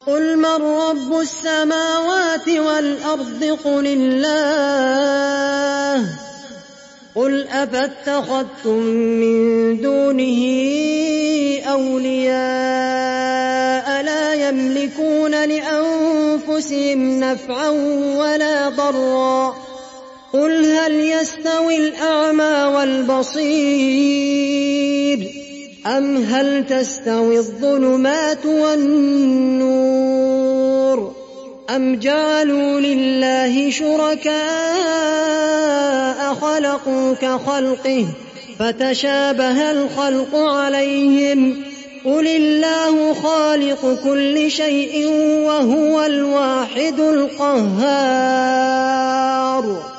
قل من رب السماوات والأرض قل الله قل أفاتخذتم من دونه أولياء لا يملكون لأنفسهم نفعا ولا ضرا قل هل يستوي الأعمى والبصير أم هل تستوي الظلمات والنور أم جعلوا لله شركاء خلقوا كخلقه فتشابه الخلق عليهم قل الله خالق كل شيء وهو الواحد القهار.